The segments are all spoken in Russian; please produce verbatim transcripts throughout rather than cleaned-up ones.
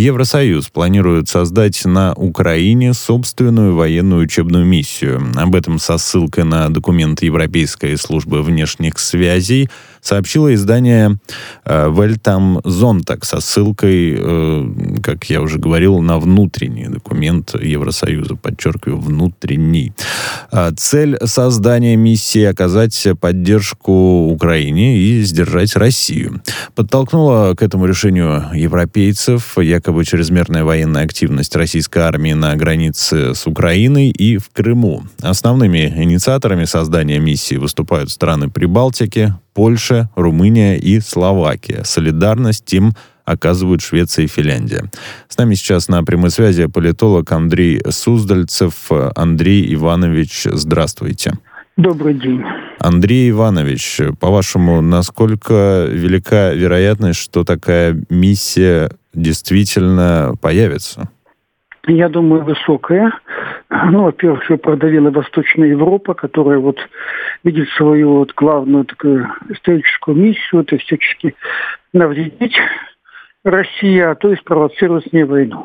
Евросоюз планирует создать на Украине собственную военную учебную миссию. Об этом со ссылкой на документ Европейской службы внешних связей сообщило издание э, Weltamzondag со ссылкой, э, как я уже говорил, на внутренний документ Евросоюза, подчеркиваю, внутренний. Э, цель создания миссии — оказать поддержку Украине и сдержать Россию. Подтолкнула к этому решению европейцев якобы чрезмерная военная активность российской армии на границе с Украиной и в Крыму. Основными инициаторами создания миссии выступают страны Прибалтики, Польша, Румыния и Словакия. Солидарность им оказывают Швеция и Финляндия. С нами сейчас на прямой связи политолог Андрей Суздальцев. Андрей Иванович, здравствуйте. Добрый день. Андрей Иванович, по-вашему, насколько велика вероятность, что такая миссия действительно появится? Я думаю, высокая. Ну, во-первых, ее продавила Восточная Европа, которая вот видит свою вот главную такую историческую миссию, это всячески навредить России, а то и спровоцировать с ней войну.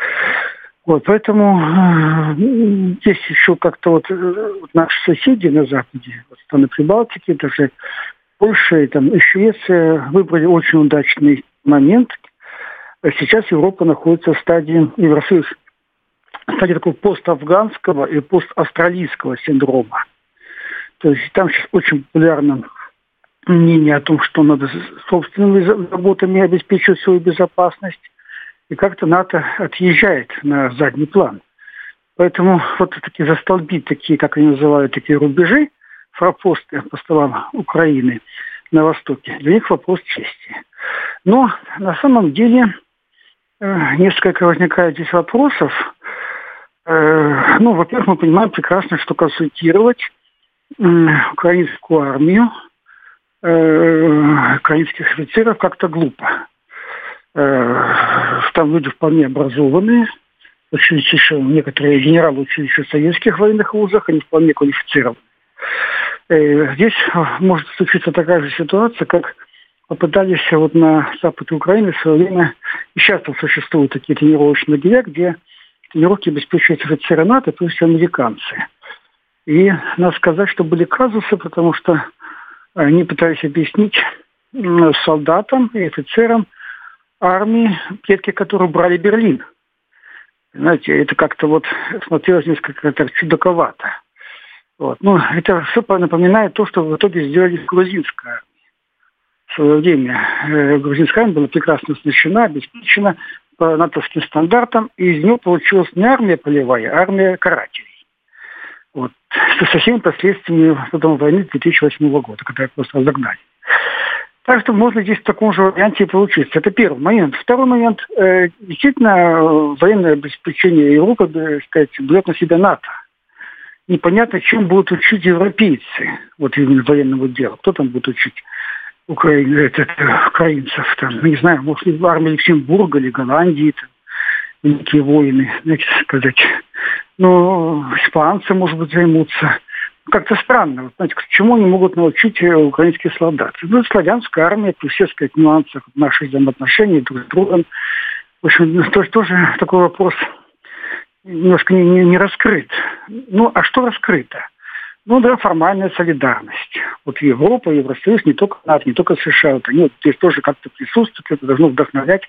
Вот, поэтому э, здесь еще как-то вот, э, вот наши соседи на Западе, вот страны Прибалтики, даже Польша и там и Швеция выбрали очень удачный момент. Сейчас Европа находится в стадии, Евросоюз, в стадии такого пост-афганского и пост-австралийского синдрома. То есть там сейчас очень популярно мнение о том, что надо собственными заботами обеспечивать свою безопасность. И как-то НАТО отъезжает на задний план. Поэтому вот такие застолбить, такие, как они называют, такие рубежи, форпосты по словам Украины на Востоке, для них вопрос чести. Но на самом деле э, несколько возникает здесь вопросов. Э, ну, во-первых, мы понимаем прекрасно, что консультировать э, украинскую армию, э, украинских офицеров как-то глупо. Там люди вполне образованные, училище, некоторые генералы учились в советских военных вузах, они вполне квалифицированы. Здесь может случиться такая же ситуация, как попытались вот на западе Украины в свое время, и сейчас там существуют такие тренировочные лагеря, где тренировки обеспечивают офицеры НАТО, то есть американцы. И надо сказать, что были казусы, потому что они пытались объяснить солдатам и офицерам армии, предки которых брали Берлин. Знаете, это как-то вот смотрелось несколько так чудаковато. Вот. Ну, это все напоминает то, что в итоге сделали грузинская армия. В свое время э, грузинская армия была прекрасно оснащена, обеспечена по натовским стандартам, и из нее получилась не армия полевая, а армия карателей. Вот. Со всеми последствиями потом войны две тысячи восьмого года, когда их просто разогнали. Так что можно здесь в таком же варианте и получиться. Это первый момент. Второй момент. Э, действительно, военное обеспечение Европы, так сказать, берет на себя НАТО. Непонятно, чем будут учить европейцы вот именно военному делу. Кто там будет учить украин... это, украинцев? Там, не знаю, может, в армии Люксембурга или Голландии, там, великие воины, знаете, сказать. Ну, испанцы, может быть, займутся. Как-то странно. Вот, знаете, к чему они могут научить украинские солдаты? Ну, славянская армия, при всех, сказать, нюансах наших взаимоотношений друг с другом. В общем, тоже, тоже такой вопрос немножко не, не, не раскрыт. Ну, а что раскрыто? Ну, да, формальная солидарность. Вот Европа, Евросоюз, не только НАТО, не только США, вот они вот здесь тоже как-то присутствуют, это должно вдохновлять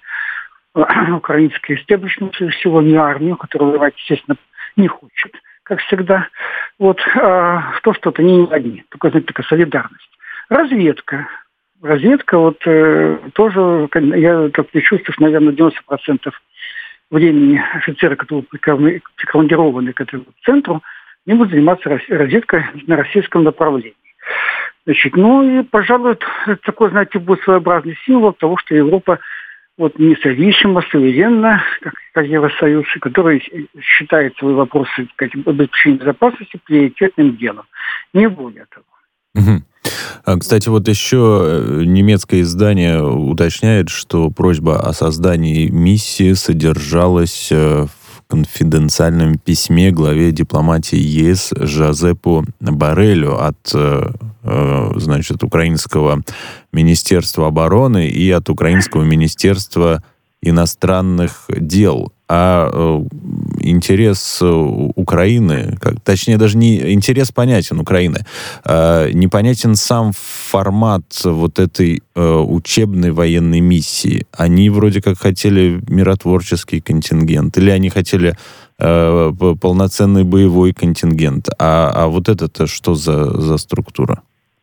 украинское истеблишмент, всего не армию, которая воевать, естественно, не хочет, как всегда. Вот а, то, что это не одни, только, знаете, такая солидарность. Разведка. Разведка, вот э, тоже, я так чувствую, наверное, девяносто процентов времени офицеры, которые прикомандированы к этому центру, не будут заниматься разведкой на российском направлении. Значит, ну и, пожалуй, это такой, знаете, будет своеобразный символ того, что Европа вот независимо, суверенно, как, как Евросоюз, который считает свои вопросы обеспечения безопасности приоритетным делом. Не более того. Угу. Кстати, вот еще немецкое издание уточняет, что просьба о создании миссии содержалась в конфиденциальном письме главе дипломатии ЕС Жозепу Борреллю от, значит, украинского Министерства обороны и от украинского Министерства иностранных дел. А э, интерес Украины, как, точнее, даже не интерес понятен Украины, э, непонятен сам формат вот этой э, учебной военной миссии. Они вроде как хотели миротворческий контингент, или они хотели э, полноценный боевой контингент. А, а вот это-то что за, за структура?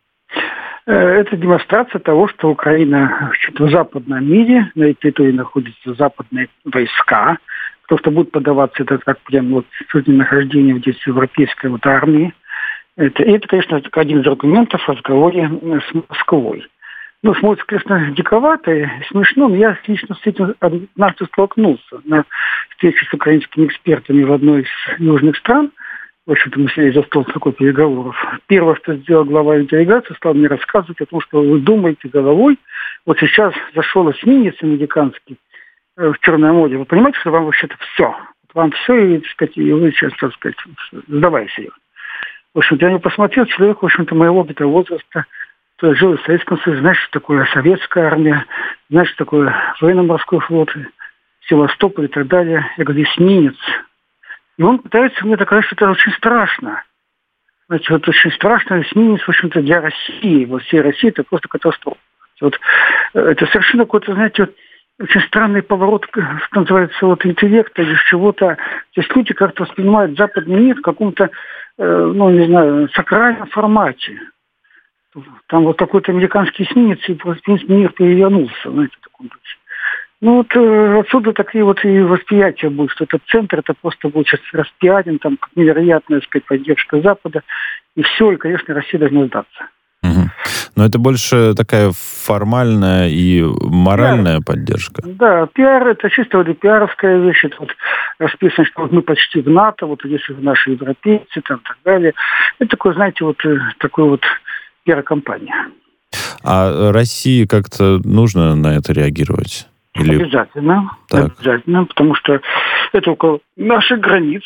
Это демонстрация того, что Украина в западном мире, на этой территории находятся западные войска, то, что будет подаваться, это как прям вот нахождение здесь европейской вот армии. Это, это, конечно, один из аргументов в разговоре с Москвой. Ну, смотрится, конечно, диковато и смешно, но я лично с этим однажды столкнулся на встрече с украинскими экспертами в одной из южных стран. В общем-то, мы сели за стол такой переговоров. Первое, что сделал глава делегации, стал мне рассказывать о том, что вы думаете головой. Вот сейчас зашел эсминец американский в Черное море. Вы понимаете, что вам вообще-то все. Вам все, и, так сказать, и вы сейчас, так сказать, сдавайся. В общем-то, я не посмотрел, человек, в общем-то, моего опыта возраста, кто жил в Советском Союзе, знаешь, что такое советская армия, знаешь, что такое военно-морской флот, Севастополь и так далее. Я говорю, эсминец. И он пытается мне доказать, что это очень страшно. Значит, вот очень страшно, эсминец, в общем-то, для России. Вот всей России это просто катастрофа. Вот, это совершенно какой-то, знаете, вот, очень странный поворот, что называется, вот интеллекта или чего-то. То есть люди как-то воспринимают западный мир в каком-то, э, ну, не знаю, сакральном формате. Там вот какой-то американский эсминец, и, в принципе, мир перевернулся, знаете, в таком духе. Ну вот э, отсюда такие вот и восприятия будут, что этот центр, это просто будет сейчас распиарен, там невероятная, так сказать, поддержка Запада, и все, и, конечно, Россия должна сдаться. Угу. Но это больше такая формальная и моральная пиар. Поддержка. Да, пиар, это чисто вот пиаровская вещь, это вот расписано, что вот мы почти в НАТО, вот если наши европейцы, там, и так далее. Это такое, знаете, вот такой вот пиар-компания. А России как-то нужно на это реагировать? Или... Обязательно, так. обязательно, потому что это около наших границ,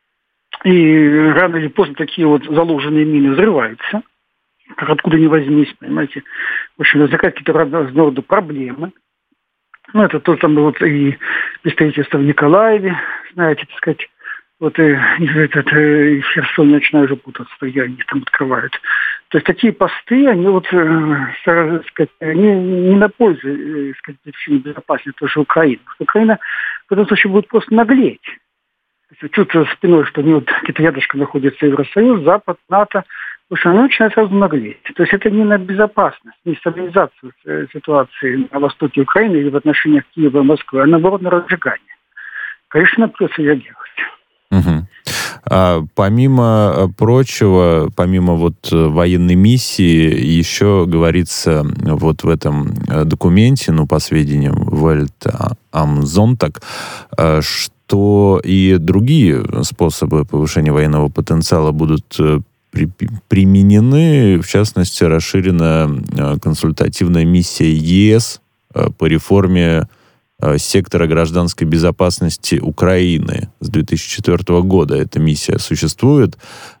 и рано или поздно такие вот заложенные мины взрываются, как откуда ни возьмись, понимаете. В общем, возникают какие-то разного рода проблемы. Ну, это то, там вот и представительство в Николаеве, знаете, так сказать, вот и, этот, и в Херсоне начинаю уже путаться, что я их там открывают. То есть такие посты, они вот, э, сказать, они не на пользу, э, сказать, безопасности тоже Украины. Украина в этом случае будет просто наглеть. Чувствуя спиной, что они вот где-то рядышком находятся Евросоюз, Запад, НАТО, в общем, она начинает сразу наглеть. То есть это не на безопасность, не стабилизацию ситуации на востоке Украины или в отношениях Киева и Москвы, а наоборот на разжигание. Конечно, придется реагировать. Угу. А помимо прочего, помимо вот военной миссии, еще говорится вот в этом документе, ну, по сведениям Welt am Sonntag, что и другие способы повышения военного потенциала будут при, применены, в частности, расширена консультативная миссия ЕС по реформе сектора гражданской безопасности Украины с две тысячи четвёртого года. Эта миссия существует,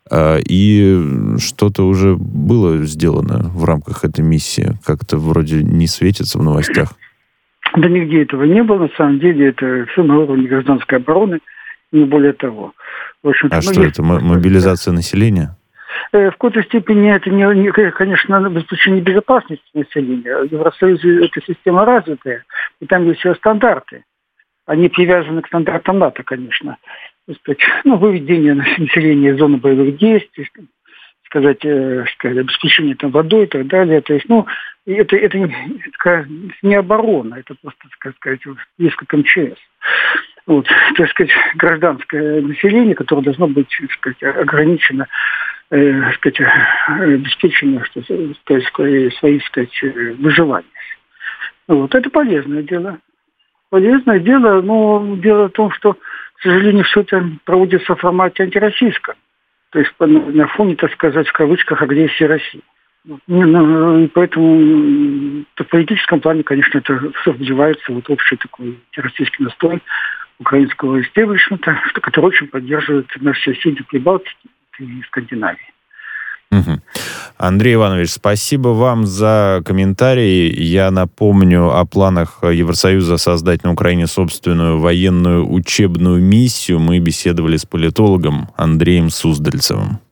и что-то уже было сделано в рамках этой миссии. Как-то вроде не светится в новостях. Да нигде этого не было. На самом деле это все на уровне гражданской обороны, не более того. В общем-то, а ну, что есть... это? Мобилизация населения? В какой-то степени это, не, не, конечно, обеспечение безопасности населения. В Евросоюзе эта система развитая, и там есть все стандарты. Они привязаны к стандартам НАТО, конечно. Ну, выведение населения из зоны боевых действий, сказать, э, сказать, обеспечение там водой и так далее. То есть, ну, это, это, не, это не оборона, это просто, так сказать, несколько эм че эс. Вот, так сказать, гражданское население, которое должно быть, так сказать, ограничено, э, так сказать, обеспечено, что, то есть, свои, так сказать, выживания. Вот, это полезное дело. Полезное дело, но дело в том, что, к сожалению, все это проводится в формате антироссийском. То есть на фоне, так сказать, в кавычках, агрессии России. И поэтому в политическом плане, конечно, это все вливается вот общий такой российский настрой украинского истеблишмента, который очень поддерживает наши соседи Прибалтики и Скандинавии. Угу. Андрей Иванович, спасибо вам за комментарий. Я напомню о планах Евросоюза создать на Украине собственную военную учебную миссию. Мы беседовали с политологом Андреем Суздальцевым.